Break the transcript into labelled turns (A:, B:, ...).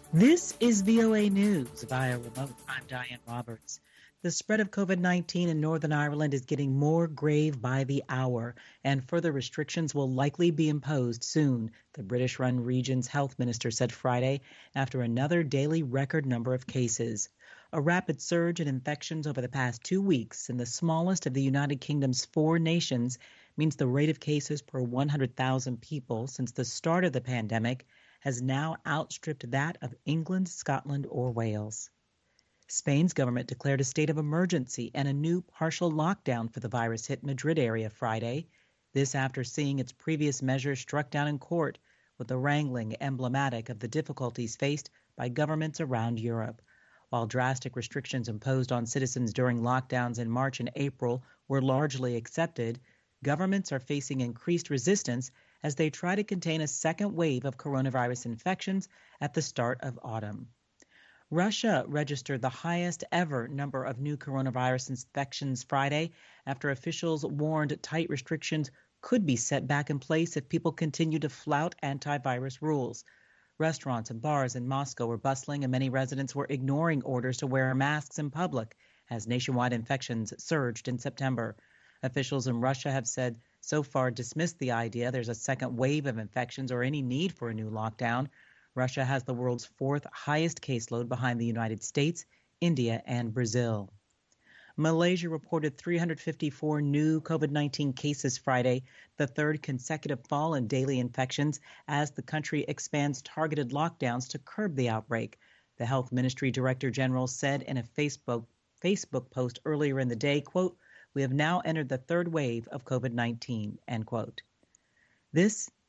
A: This is VOA News via remote. I'm Diane Roberts. The spread of COVID-19 in Northern Ireland is getting more grave by the hour, and further restrictions will likely be imposed soon, the British-run region's health minister said Friday after another daily record number of cases. A rapid surge in infections over the past 2 weeks in the smallest of the United Kingdom's 4 nations means the rate of cases per 100,000 people since the start of the pandemic has now outstripped that of England, Scotland, or Wales. Spain's government declared a state of emergency and a new partial lockdown for the virus hit Madrid area Friday. This after seeing its previous measures struck down in court, with the wrangling emblematic of the difficulties faced by governments around Europe. While drastic restrictions imposed on citizens during lockdowns in March and April were largely accepted, governments are facing increased resistance as they try to contain a second wave of coronavirus infections at the start of autumn. Russia registered the highest ever number of new coronavirus infections Friday after officials warned tight restrictions could be set back in place if people continue to flout antivirus rules. Restaurants and bars in Moscow were bustling, and many residents were ignoring orders to wear masks in public as nationwide infections surged in September. Officials in Russia have said so far dismissed the idea there's a second wave of infections or any need for a new lockdown. Russia has the world's 4th highest caseload behind the United States, India, and Brazil. Malaysia reported 354 new COVID-19 cases Friday, the third consecutive fall in daily infections as the country expands targeted lockdowns to curb the outbreak. The Health Ministry Director General said in a Facebook post earlier in the day, quote, "We have now entered the third wave of COVID-19, end quote. This